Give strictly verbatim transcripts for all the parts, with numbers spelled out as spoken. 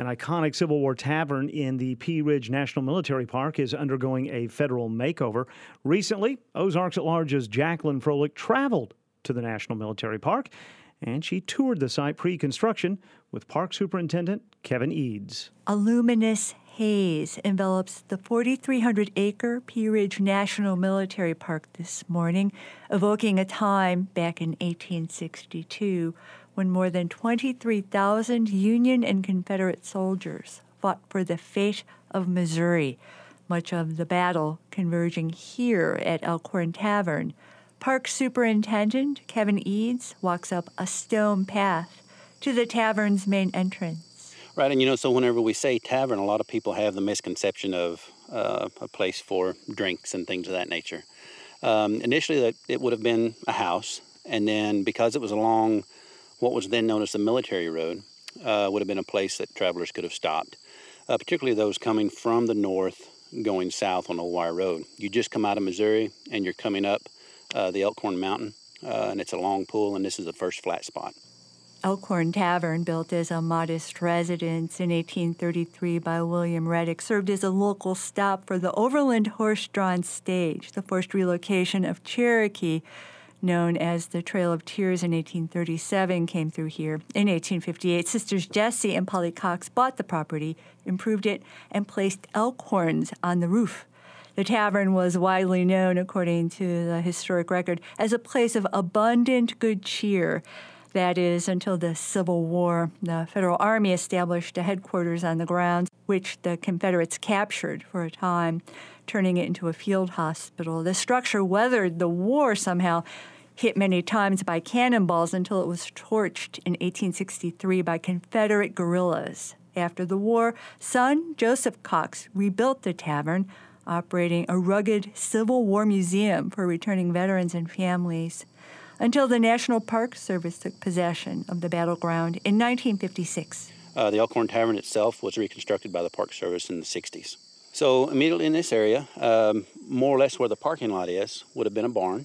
An iconic Civil War tavern in the Pea Ridge National Military Park is undergoing a federal makeover. Recently, Ozarks at Large's Jacqueline Froelich traveled to the National Military Park, and she toured the site pre-construction with Park Superintendent Kevin Eads. A luminous haze envelops the forty-three hundred acre Pea Ridge National Military Park this morning, evoking a time back in eighteen sixty-two when more than twenty-three thousand Union and Confederate soldiers fought for the fate of Missouri, much of the battle converging here at Elkhorn Tavern. Park Superintendent Kevin Eads walks up a stone path to the tavern's main entrance. Right, and you know, so whenever we say tavern, a lot of people have the misconception of uh, a place for drinks and things of that nature. Um, initially, it would have been a house, and then because it was along what was then known as the Military Road, uh, would have been a place that travelers could have stopped, uh, particularly those coming from the north going south on Old Wire Road. You just come out of Missouri, and you're coming up uh, the Elkhorn Mountain, uh, and it's a long pool, and this is the first flat spot. Elkhorn Tavern, built as a modest residence in eighteen thirty-three by William Reddick, served as a local stop for the Overland horse-drawn stage. The forced relocation of Cherokee, known as the Trail of Tears in eighteen thirty-seven, came through here. In eighteen fifty-eight, Sisters Jessie and Polly Cox bought the property, improved it, and placed elkhorns on the roof. The tavern was widely known, according to the historic record, as a place of abundant good cheer. That is, until the Civil War. The Federal Army established a headquarters on the grounds, which the Confederates captured for a time, turning it into a field hospital. The structure weathered the war somehow, hit many times by cannonballs until it was torched in eighteen sixty-three by Confederate guerrillas. After the war, son Joseph Cox rebuilt the tavern, operating a rugged Civil War museum for returning veterans and families, until the National Park Service took possession of the battleground in nineteen fifty-six. Uh, the Elkhorn Tavern itself was reconstructed by the Park Service in the sixties. So immediately in this area, um, more or less where the parking lot is, would have been a barn.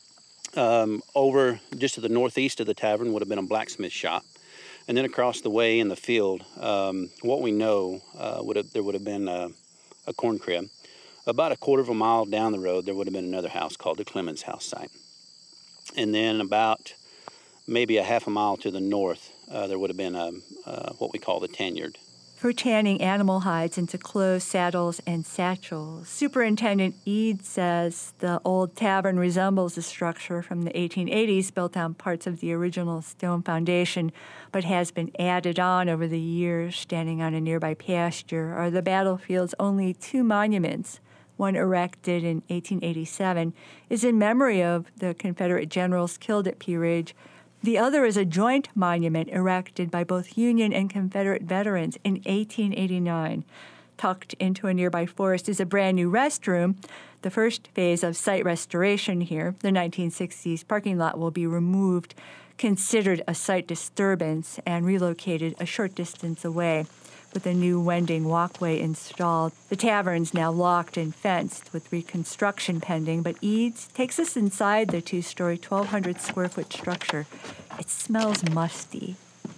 Um, over just to the northeast of the tavern would have been a blacksmith shop. And then across the way in the field, um, what we know, uh, would have, there would have been a, a corn crib. About a quarter of a mile down the road, there would have been another house called the Clemens House site. And then about maybe a half a mile to the north, uh, there would have been a, uh, what we call the Tanyard. For tanning animal hides into clothes, saddles, and satchels. Superintendent Eads says the old tavern resembles a structure from the eighteen eighties built on parts of the original stone foundation, but has been added on over the years. Standing on a nearby pasture are the battlefield's only two monuments. One erected in eighteen eighty-seven is in memory of the Confederate generals killed at Pea Ridge. The other is a joint monument erected by both Union and Confederate veterans in eighteen eighty-nine. Tucked into a nearby forest is a brand new restroom. The first phase of site restoration here, the nineteen sixties parking lot, will be removed, considered a site disturbance, and relocated a short distance away with a new wending walkway installed. The tavern's now locked and fenced with reconstruction pending, but Eads takes us inside the two-story, twelve hundred square foot structure. It smells musty.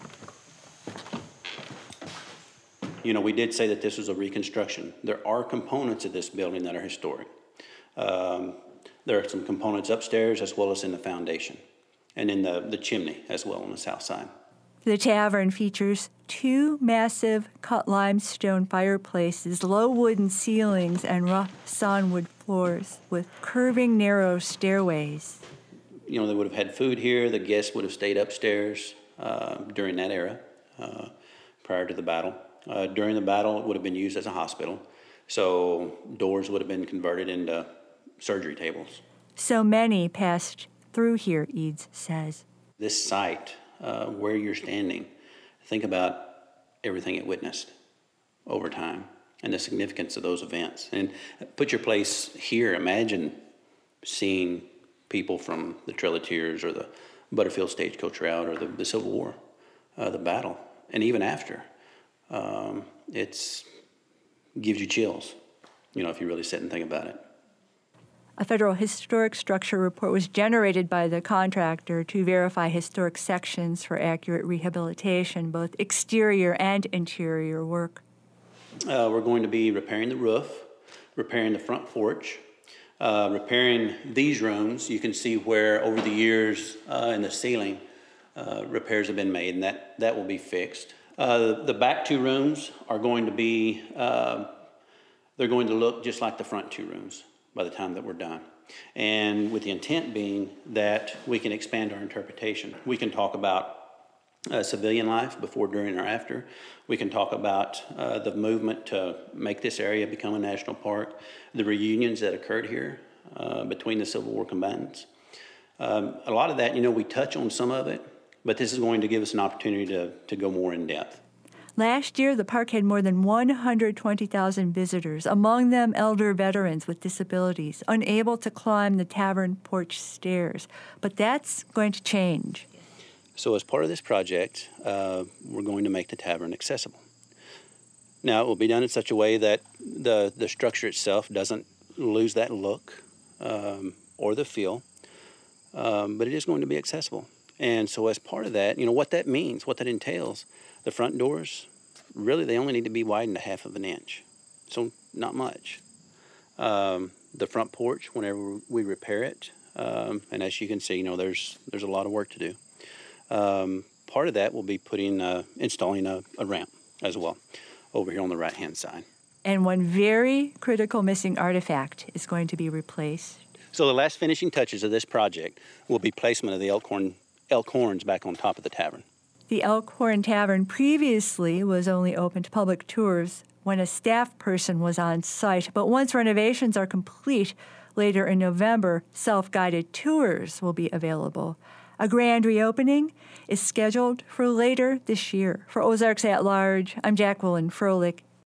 You know, we did say that this was a reconstruction. There are components of this building that are historic. Um, there are some components upstairs as well as in the foundation and in the, the chimney as well on the south side. The tavern features two massive cut limestone fireplaces, low wooden ceilings, and rough sawnwood floors with curving narrow stairways. You know, they would have had food here. The guests would have stayed upstairs uh, during that era, uh, prior to the battle. Uh, during the battle, it would have been used as a hospital. So doors would have been converted into surgery tables. So many passed through here, Eads says. This site, uh, where you're standing, think about everything it witnessed over time and the significance of those events. And put your place here. Imagine seeing people from the Trail of Tears or the Butterfield Stagecoach Route or the, the Civil War, uh, the battle, and even after. Um, it's gives you chills, you know, if you really sit and think about it. A federal historic structure report was generated by the contractor to verify historic sections for accurate rehabilitation, both exterior and interior work. Uh, we're going to be repairing the roof, repairing the front porch, uh, repairing these rooms. You can see where over the years uh, in the ceiling, uh, repairs have been made, and that, that will be fixed. Uh, the back two rooms are going to be, uh, they're going to look just like the front two rooms by the time that we're done. And with the intent being that we can expand our interpretation. We can talk about uh, civilian life before, during, or after. We can talk about uh, the movement to make this area become a national park, the reunions that occurred here uh, between the Civil War combatants. Um, a lot of that, you know, we touch on some of it, but this is going to give us an opportunity to, to go more in depth. Last year, the park had more than one hundred twenty thousand visitors, among them elder veterans with disabilities, unable to climb the tavern porch stairs. But that's going to change. So as part of this project, uh, we're going to make the tavern accessible. Now, it will be done in such a way that the, the structure itself doesn't lose that look um, or the feel, um, but it is going to be accessible. And so as part of that, you know, what that means, what that entails, the front doors, really, they only need to be widened a half of an inch, so not much. Um, the front porch, whenever we repair it, um, and as you can see, you know, there's there's a lot of work to do. Um, part of that will be putting, uh, installing a, a ramp as well, over here on the right-hand side. And one very critical missing artifact is going to be replaced. So the last finishing touches of this project will be placement of the elk horn, elk horns back on top of the tavern. The Elkhorn Tavern previously was only open to public tours when a staff person was on site, but once renovations are complete, later in November, self-guided tours will be available. A grand reopening is scheduled for later this year. For Ozarks at Large, I'm Jacqueline Froelich,